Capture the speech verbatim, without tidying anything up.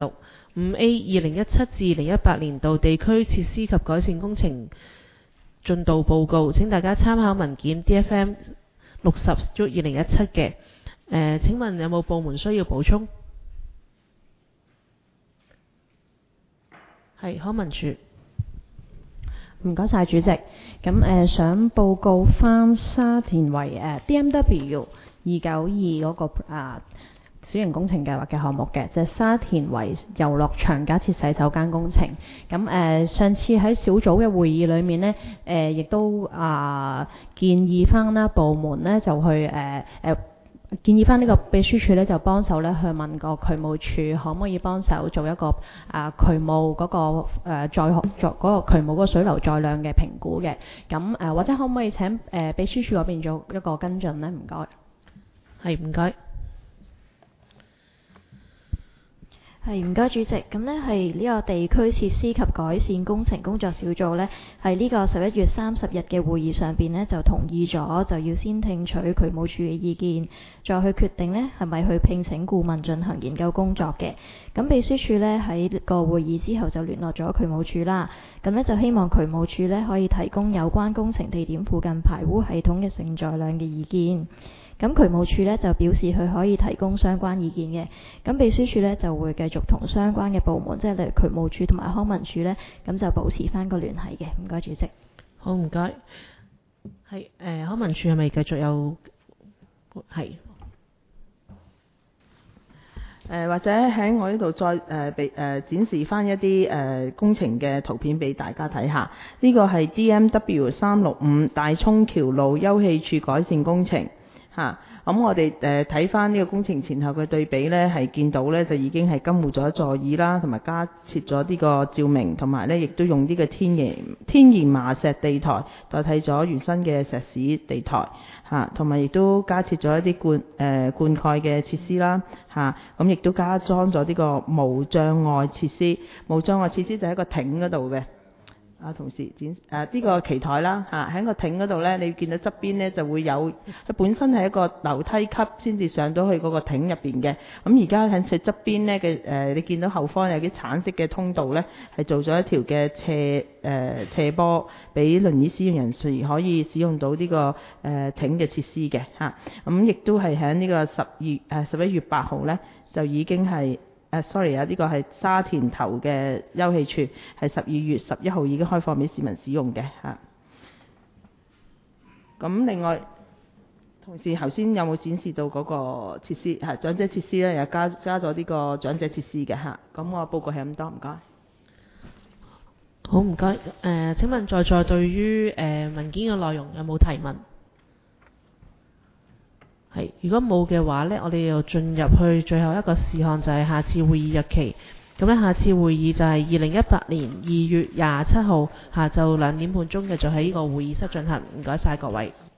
五 A 二零一七至二零一八年度地區設施及改善工程進度報告，請大家參考文件 D F M 六十 二零一七嘅。誒，請問有冇部門需要補充？係康文署。 唔該晒主席。咁誒、呃、想報告翻沙田圍誒、呃、D M W 二九二嗰個啊小型工程計劃嘅項目嘅，就係、是、沙田圍遊樂場加設洗手間工程。咁誒、呃、上次喺小組嘅會議裏面呢，誒、呃、亦都啊、呃、建議翻啦部門呢就去誒誒。呃呃建議翻呢個秘書處咧就幫手咧去問個渠務處可唔可以幫手做一個啊、呃、渠務嗰、那個誒載荷作嗰個渠務嗰個水流載量嘅評估嘅。咁誒、呃、或者可唔可以請誒、呃、秘書處嗰邊做一個跟進呢？唔該。 係唔該。 係唔該主席，咁呢係呢個地區設施及改善工程工作小組呢，係呢個十一月三十日嘅會議上邊呢，就同意咗，就要先聽取渠務處嘅意見，再去決定呢係咪去聘請顧問進行研究工作嘅。咁秘書處呢喺個會議之後就聯絡咗渠務處啦，咁呢就希望渠務處呢可以提供有關工程地點附近排污系統嘅承載量嘅意見。咁渠務處呢就表示佢可以提供相關意見嘅，咁秘書處呢就會繼續同相關嘅部門，即係例如渠務處同埋康文署呢，咁就保持翻個聯繫嘅。唔該主席。 好，唔該。係誒、呃、康文署係咪繼續有係？ 誒、呃、或者喺我呢度再誒俾誒展示翻一啲誒、呃、工程嘅圖片俾大家睇下。呢、這個係 D M W 三六五大涌橋路休憩處改善工程。嚇，咁、啊、我哋誒睇翻呢個工程前後嘅對比呢，係見到呢就已經係更換咗座椅啦，同埋加設咗呢個照明，同埋呢亦都用呢個天然天然麻石地台代替咗原生嘅石屎地台嚇，同埋亦都加設咗一啲灌誒、呃、灌溉嘅設施啦嚇，咁、啊、亦都加裝咗呢個無障礙設施，無障礙設施就喺個艇嗰度嘅。啊，同時展誒呢、啊這個旗台啦嚇，喺、啊、個艇嗰度呢，你見到側邊呢就會有，佢本身係一個樓梯級先至上到去嗰個艇入邊嘅。咁而家喺佢側邊呢嘅誒，你見到後方有啲橙色嘅通道呢，係做咗一條嘅斜誒、呃、斜坡，俾輪椅使用人士可以使用到呢、這個誒、呃、艇嘅設施嘅嚇。咁、啊、亦都係喺呢個十二誒十一月八號呢，就已經係。誒、uh，sorry 啊，呢個係沙田頭嘅休憩處，係十二月十一號已經開放俾市民使用嘅嚇。咁、啊、另外，同事頭先有冇展示到嗰個設施係、啊、長者設施咧？又加加咗呢個長者設施嘅嚇。咁、啊、我報告係咁多，唔該。 好，唔該。誒、呃，請問在座對於誒、呃、文件嘅內容有冇提問？係，如果冇嘅話呢，我哋又進入去最後一個事項，就係下次會議日期。咁呢，下次會議就係二零一八年二月廿七號下晝兩點半鐘嘅，就喺呢個會議室進行。唔該晒各位。